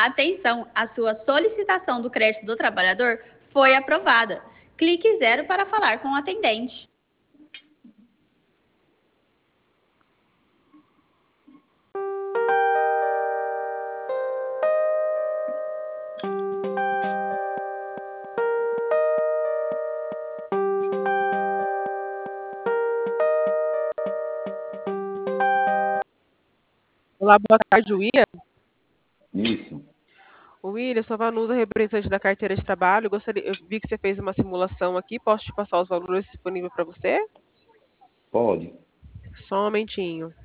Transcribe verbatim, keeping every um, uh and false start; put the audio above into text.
Atenção, a sua solicitação do crédito do trabalhador foi aprovada. Clique zero para falar com o atendente. Olá, boa tarde, William. Isso. William, sou a Vanusa, representante da carteira de trabalho. Gostaria, eu vi que você fez uma simulação aqui. Posso te passar os valores disponíveis para você? Pode. Só um momentinho.